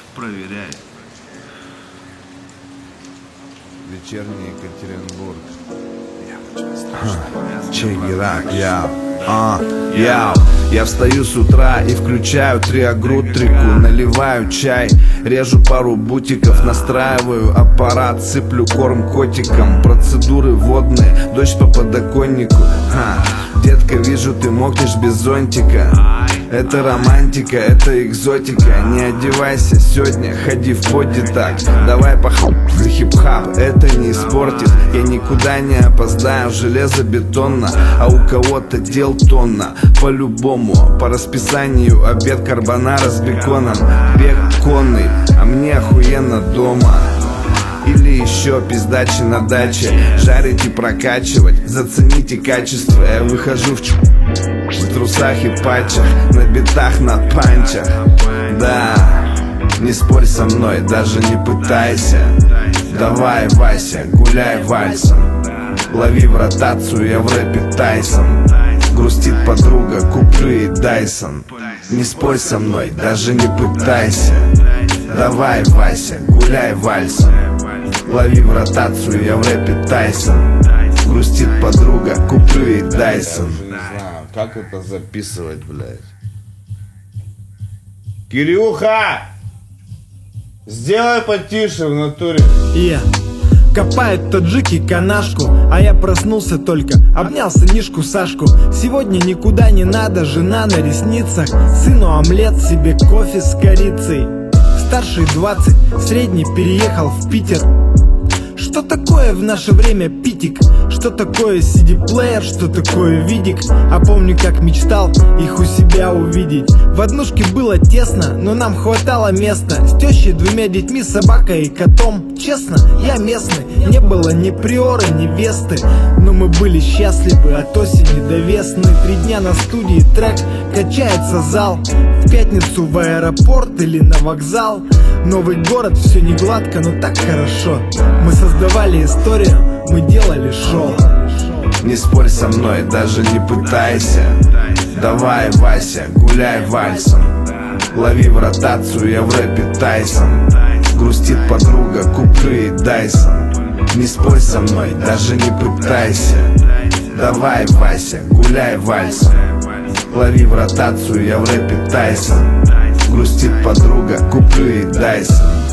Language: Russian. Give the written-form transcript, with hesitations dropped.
Проверяй. Вечерний Екатеринбург. Check it out, я встаю с утра и включаю триагрутрику. Наливаю чай, режу пару бутиков, настраиваю аппарат, сыплю корм котикам. Процедуры водные, дождь по подоконнику. Детка, вижу, ты мокнешь без зонтика. Это романтика, это экзотика. Не одевайся сегодня, ходи в поди так. Давай за хип-хап, это не испортит. Я никуда не опоздаю, железобетонно. А у кого-то дел тонна. По-любому, по расписанию обед карбонара с беконом. Бег конный, а мне охуенно дома. Или еще пиздачи на даче. Жарить и прокачивать, зацените качество. Я выхожу в трусах и патчах, на битах, на панчах. Да, не спорь со мной, даже не пытайся. Давай, Вася, гуляй вальсом. Лови в ротацию, я в рэпе Тайсон. Грустит подруга, куплю ей Дайсон. Не спорь со мной, даже не пытайся. Давай, Вася, гуляй вальсом. Лови в ротацию, я в рэпе Тайсон. Грустит подруга, куплю ей Дайсон. Не знаю, как это записывать, блядь. Кирюха! Сделай потише в натуре. Копают таджики канашку, а я проснулся только, обнял сынишку Сашку. Сегодня никуда не надо, жена на ресницах. Сыну омлет, себе кофе с корицей. Старший 20, средний переехал в Питер. Что такое в наше время питик? Что такое CD-плеер? Что такое видик? А помню, как мечтал их у себя увидеть. В однушке было тесно, но нам хватало места. С тещей, 2 детьми, собакой и котом. Честно, я местный, не было ни приоры, ни весты. Но мы были счастливы от осени до весны. 3 дня на студии, трек, качается зал. В пятницу в аэропорт или на вокзал. Новый город, все не гладко, но так хорошо. Мы создавали историю, мы делали шоу. Не спорь со мной, даже не пытайся. Давай, Вася, гуляй вальсом. Лови в ротацию, я в рэпе Тайсон. Грустит подруга, куплю ей Дайсон. Не спорь со мной, даже не пытайся. Давай, Вася, гуляй вальсом. Лови в ротацию, я в рэпе Тайсон. Грустит подруга, куплю ей Дайсон.